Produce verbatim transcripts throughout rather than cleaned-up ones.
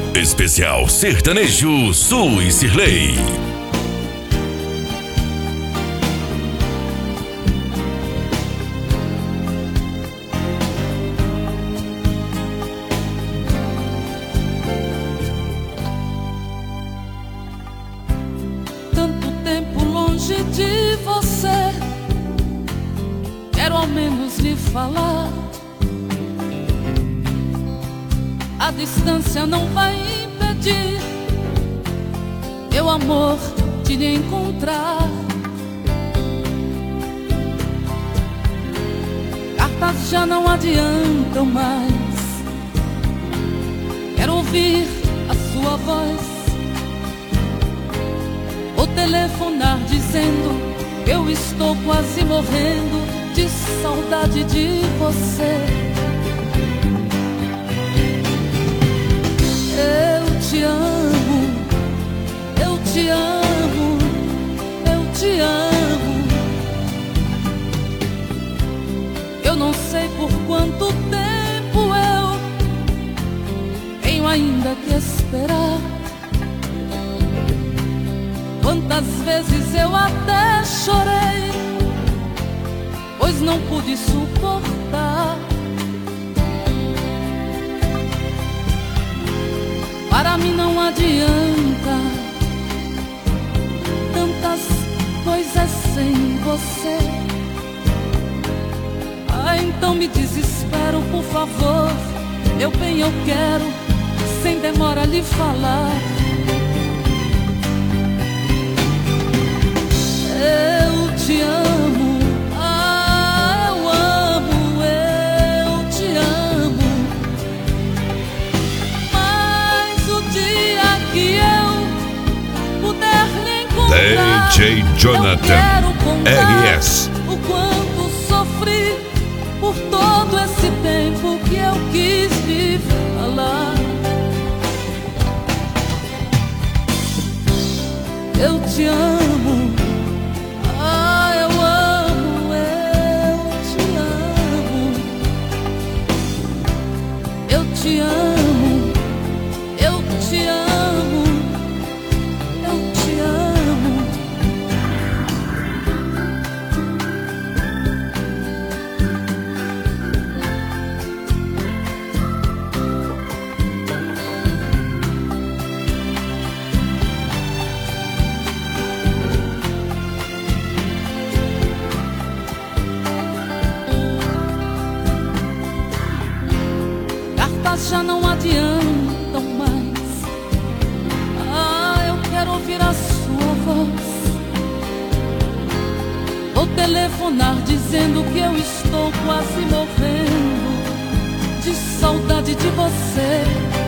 Especial Sertanejo Su e Cirlei. Tanto tempo longe de você, quero ao menos lhe falar. A distância não vai impedir meu amor de lhe encontrar. Cartas já não adiantam mais, quero ouvir a sua voz, ou telefonar dizendo que eu estou quase morrendo de saudade de você. Eu te amo, eu te amo, eu te amo. Eu não sei por quanto tempo eu tenho ainda que esperar. Quantas vezes eu até chorei, pois não pude suportar. Para mim não adianta tantas coisas sem você. Ah, então me desespero, por favor. Meu bem, eu quero, sem demora, lhe falar. Eu te amo, ah, eu amo, eu te amo. Mas o dia que eu puder lhe encontrar, D J Jonathan R S. o quanto sofri por todo esse tempo que eu quis lhe falar. Eu te amo, ah, eu amo, eu te amo. Eu te amo, eu te amo, eu te amo. Cartas já não adiantam mais. Ah, eu quero ouvir a sua voz, ou telefonar dizendo que eu estou quase morrendo de saudade de você.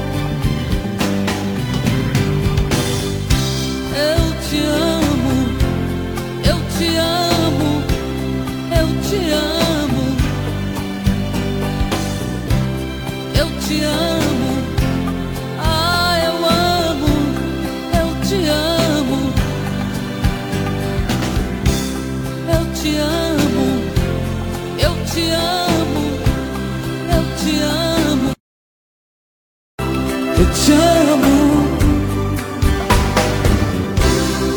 Eu te amo, eu te amo, eu te amo. Eu te amo, ah, eu amo, eu te amo. Eu te amo, eu te amo.